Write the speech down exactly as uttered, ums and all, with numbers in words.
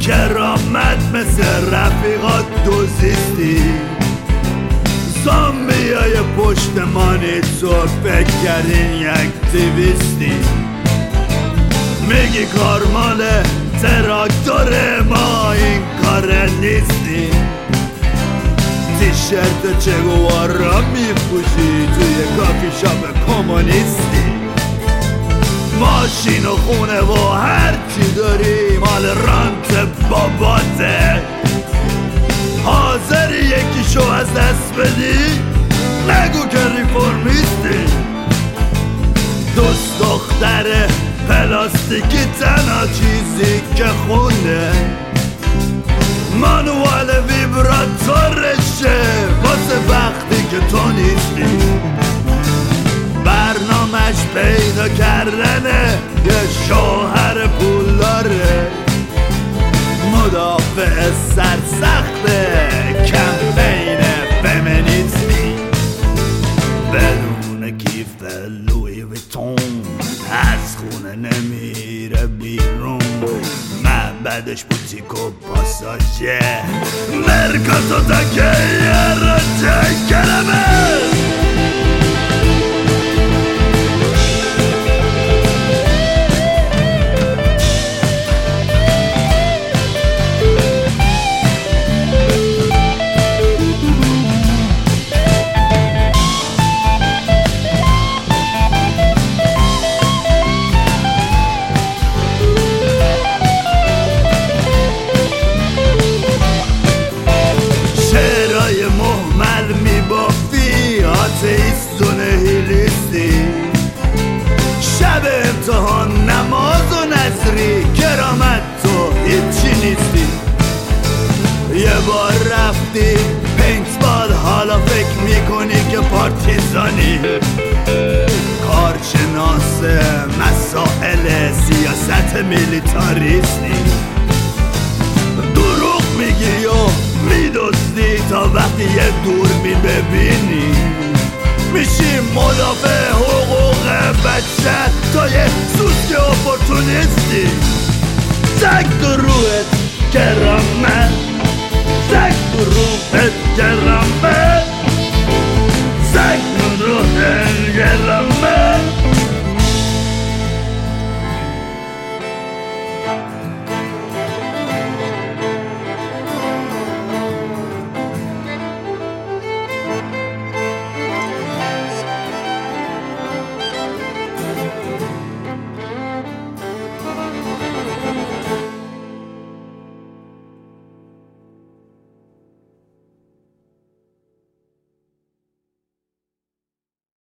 کرامت مثل رفیقات دوزیستی، زامبیای پشتمانی تو فکر کردین یک دیویستی. میگی کار مال تراکتور، ما این کار نیستی. تیشرت چگوارا میپوشی توی کافی شاپ کمونیستی. ماشین و خونه و هر چی داری مال رانت باباته. حاضری یکیشو از دست بدی؟ نگو که ریفورمیستی. دوست دختر پلاستیکی تنها چیزی که خونه مانوال ویبراتورشه واسه وقتی که تو نیستی. برنامهش پیدا کردنه یه شوهر پولداره، مدافع سرسخته کمپین فمینیستی. بدون کیف لوی ویتون از خونه نمیره بیرون، معبدش بوتیک و پاساژه، مرکاتو تکه یه رو چه کلمه. آتئیست و نهیلیستی، شب امتحان نماز و نظری، کرامت تو هیچی نیستی. یه بار رفتی پینتبال حالا فکر میکنی که پارتیزانی، کارشناس مسائل سیاست میلیتاریستی. دروغ میگی و میدزدی تا وقتی یه دوربین ببینی، میشی مدافع حقوق بشر تا یه سوسک اپورتونیستی. تک تو روحت کرامت